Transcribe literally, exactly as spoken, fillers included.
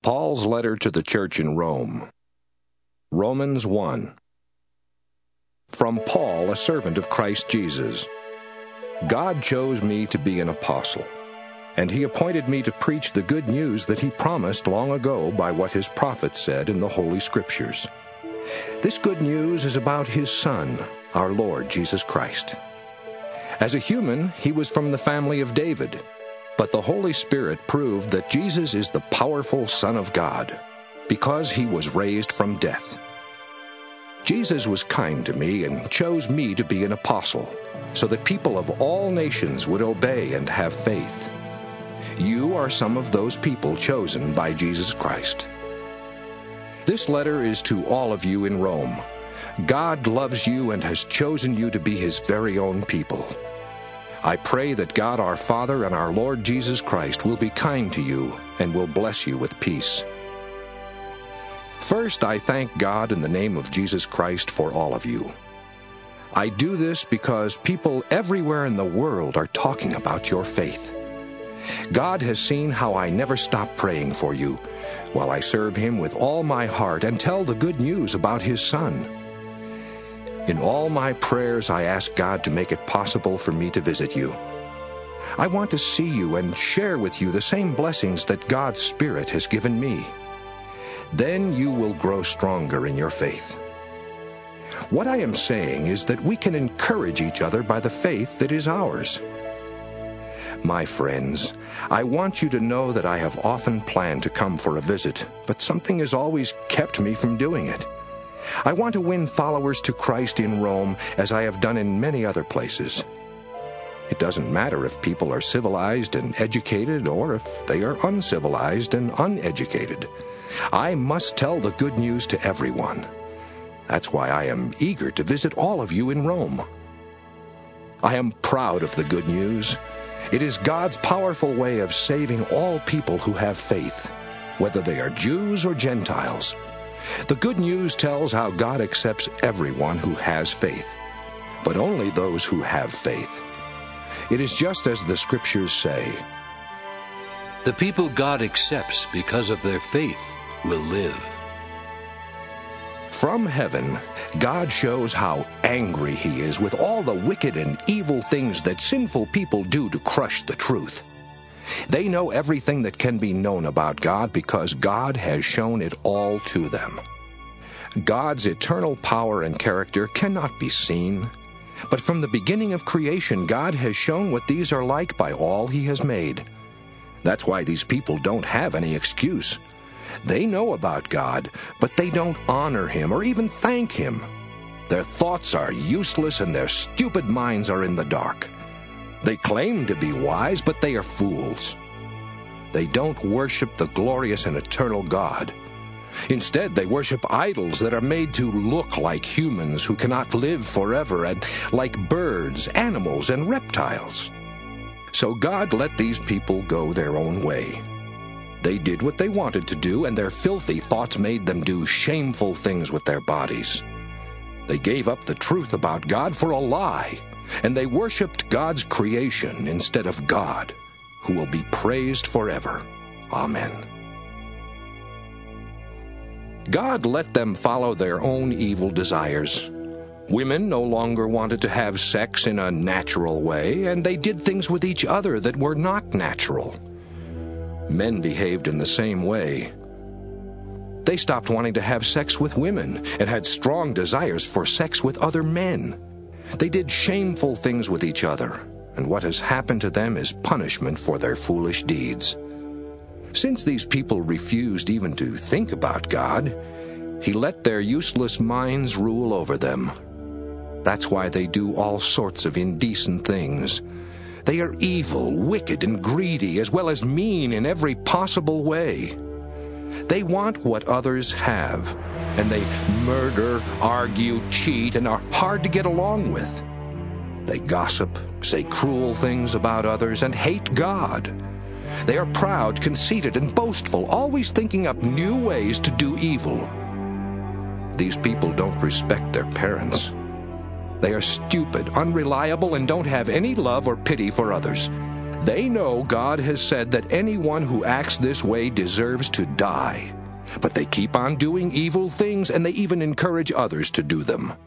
Paul's letter to the church in Rome. Romans one. From Paul, a servant of Christ Jesus. God chose me to be an apostle, and he appointed me to preach the good news that he promised long ago by what his prophets said in the Holy Scriptures. This good news is about his Son, our Lord Jesus Christ. As a human, he was from the family of David, but the Holy Spirit proved that Jesus is the powerful Son of God, because he was raised from death. Jesus was kind to me and chose me to be an apostle, so that people of all nations would obey and have faith. You are some of those people chosen by Jesus Christ. This letter is to all of you in Rome. God loves you and has chosen you to be his very own people. I pray that God our Father and our Lord Jesus Christ will be kind to you and will bless you with peace. First, I thank God in the name of Jesus Christ for all of you. I do this because people everywhere in the world are talking about your faith. God has seen how I never stop praying for you, while I serve him with all my heart and tell the good news about his Son. In all my prayers, I ask God to make it possible for me to visit you. I want to see you and share with you the same blessings that God's Spirit has given me. Then you will grow stronger in your faith. What I am saying is that we can encourage each other by the faith that is ours. My friends, I want you to know that I have often planned to come for a visit, but something has always kept me from doing it. I want to win followers to Christ in Rome, as I have done in many other places. It doesn't matter if people are civilized and educated or if they are uncivilized and uneducated. I must tell the good news to everyone. That's why I am eager to visit all of you in Rome. I am proud of the good news. It is God's powerful way of saving all people who have faith, whether they are Jews or Gentiles. The good news tells how God accepts everyone who has faith, but only those who have faith. It is just as the Scriptures say. The people God accepts because of their faith will live. From heaven, God shows how angry he is with all the wicked and evil things that sinful people do to crush the truth. They know everything that can be known about God because God has shown it all to them. God's eternal power and character cannot be seen, but from the beginning of creation, God has shown what these are like by all he has made. That's why these people don't have any excuse. They know about God, but they don't honor him or even thank him. Their thoughts are useless and their stupid minds are in the dark. They claim to be wise, but they are fools. They don't worship the glorious and eternal God. Instead, they worship idols that are made to look like humans who cannot live forever, and like birds, animals, and reptiles. So God let these people go their own way. They did what they wanted to do, and their filthy thoughts made them do shameful things with their bodies. They gave up the truth about God for a lie, and they worshipped God's creation instead of God, who will be praised forever. Amen. God let them follow their own evil desires. Women no longer wanted to have sex in a natural way, and they did things with each other that were not natural. Men behaved in the same way. They stopped wanting to have sex with women and had strong desires for sex with other men. They did shameful things with each other, and what has happened to them is punishment for their foolish deeds. Since these people refused even to think about God, he let their useless minds rule over them. That's why they do all sorts of indecent things. They are evil, wicked, and greedy, as well as mean in every possible way. They want what others have, and they murder, argue, cheat, and are hard to get along with. They gossip, say cruel things about others, and hate God. They are proud, conceited, and boastful, always thinking up new ways to do evil. These people don't respect their parents. They are stupid, unreliable, and don't have any love or pity for others. They know God has said that anyone who acts this way deserves to die. But they keep on doing evil things, and they even encourage others to do them.